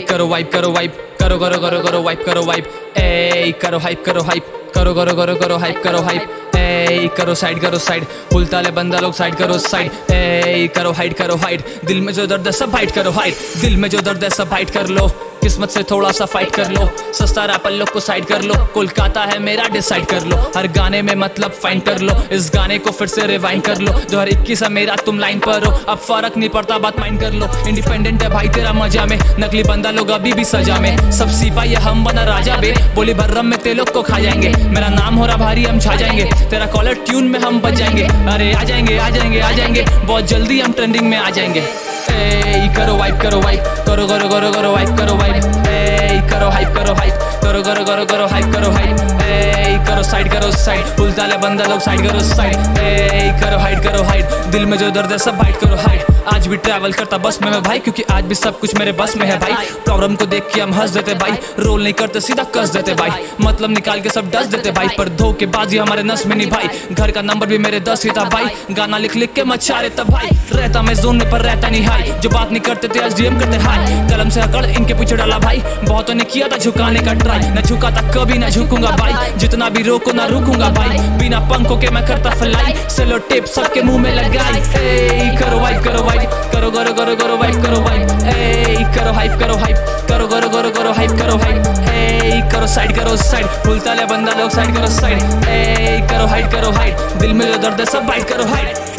करो वाइब करो वाइब, करो करो करो करो वाइब करो वाइब, ए करो हाइप करो हाइप, करो करो करो करो हाइप करो हाइप, ए करो साइड पुलताले बंदा लोग साइड करो साइड, ए करो हाइड, दिल में जो दर्द है सब हाइड करो हाइड, दिल में जो दर्द है सब हाइड कर लो, किस्मत से थोड़ा सा फाइट कर लो, सस्ता रैपर लोग को साइड कर लो, कोलकाता है मेरा डिसाइड कर लो, हर गाने में मतलब फाइंड कर लो, इस गाने को फिर से रिवाइंड कर लो, 2021 है मेरा तुम लाइन पर हो, अब फर्क नहीं पड़ता बात माइंड कर लो, इंडिपेंडेंट है भाई तेरा मजा में, नकली बंदा लोग अभी भी सजा में, सब सिपाही हम बना राजा बे, बोली भर्रम में ते लोग को खा जाएंगे, मेरा नाम हो रहा भारी हम छा जाएंगे, तेरा कॉलर ट्यून में हम बच जाएंगे, अरे आ जाएंगे आ जाएंगे आ जाएंगे, बहुत जल्दी हम ट्रेंडिंग में आ जाएंगे, ए करो वाइब करो वाइब, करो करो करो करो वाइब करो वाइब, ए करो हाइप करो हाइप, करो करो करो करो हाइप करो हाइप, ए करो साइड पुलताले बंदा लोग साइड करो साइड, ए करो हाइड, दिल में जो दर्द है सब हाइड करो हाइड, आज भी ट्रैवल करता बस में मैं भाई, क्योंकि आज भी सब कुछ मेरे बस में है भाई, प्रॉब्लम को देख के हम हंस देते भाई, रोल नहीं करते सीधा कस देते भाई, मतलब निकाल के सब डस देते भाई, पर धोखेबाजी हमारे नस में नहीं भाई, घर का नंबर भी मेरे 10 ही था भाई, गाना लिख लिख के मचा रहे तब भाई, रहता मैं जोन में पर रहता नहीं हाई, जो बात नहीं करते थे आज डीएम करते हाई, कलम से अकड़ इनके पीछे डाला भाई, बहुतों ने किया था झुकाने का ट्राई, न झुका था कभी न झुकूंगा भाई, जितना भी रोको ना रुकूंगा भाई, बिना पंखों के मैं करता फ्लाई, सेलो टेप सबके मुंह में लगाई, करो वाइब करो वाइब, करो करो करो करो वाइब करो वाइब, करो हाइप करो हाइप, करो करो करो करो हाइप करो हाइप, करो साइड पुलताले बंदा लोग साइड करो साइड, करो हाइड, दिल में जो दर्द है सब बाइट करो हाइड।